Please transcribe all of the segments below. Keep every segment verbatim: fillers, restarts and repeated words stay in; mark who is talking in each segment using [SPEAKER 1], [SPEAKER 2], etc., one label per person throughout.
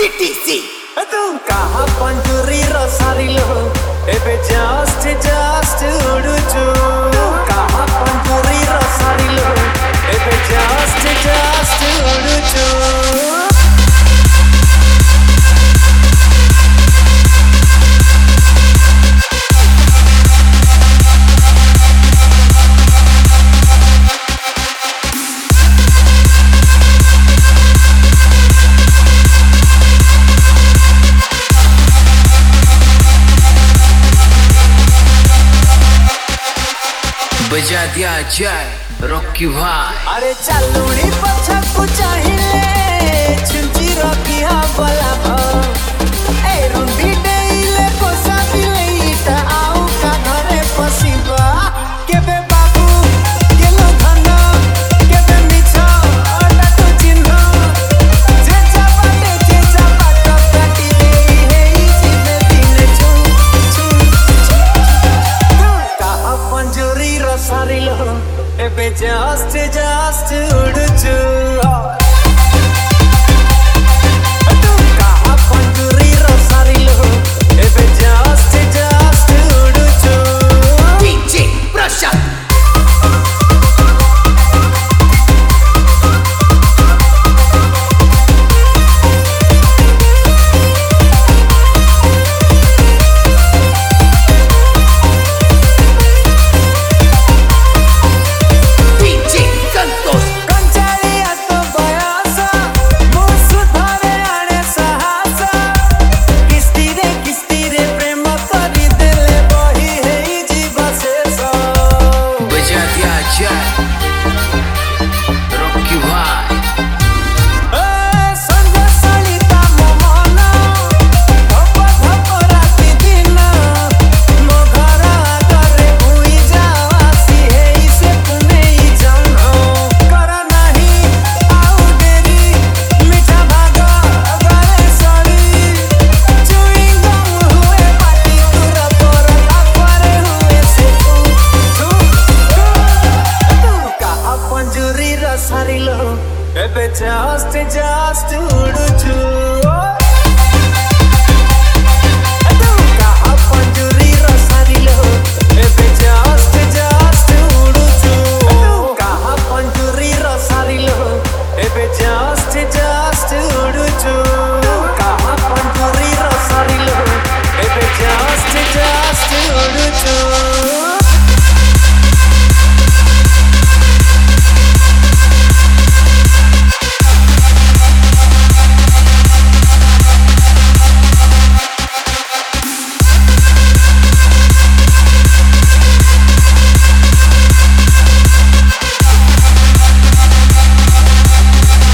[SPEAKER 1] PTC तू कहा पंजुरी रसारिलो एबे जस्ट जस्ट उड़ुचु तू कहा पंजुरी रसारिलो एबे जस्ट जस्ट उड़ुचु
[SPEAKER 2] बजा दिया जाए रॉकी भाई।
[SPEAKER 1] अरे चलूड़ी पछा को चाहिए छुंची रॉकी हा बला ए रुंडी डेले को साथी लेटा आउ का घरे पसीबा के बे बाबू के लो धना के बे मिछा ओटा तो चिन्ह जे चापाटे जे चापाटा काटी दे हे जीवे दिन छु छु तू कहा पंजुरी रसारिलो एबे जस्ट जस्ट उड़ुचु तू कहा पंजुरी रसारिलो एबे जस्ट जस्ट उड़ुचु डीजे प्रशांत एबे जस्ट जस्ट उड़ुचु तू कहा पंजुरी रसारिलो एबे जस्ट जस्ट उड़ुचु तू कहा पंजुरी रसारिलो एबे जस्ट जस्ट उड़ुचु तू कहा पंजुरी रसारिलो एबे जस्ट जस्ट उड़ुचु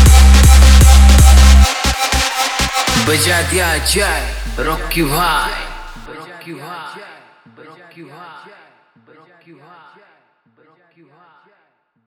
[SPEAKER 2] बजा दिया जाए रॉकी भाई।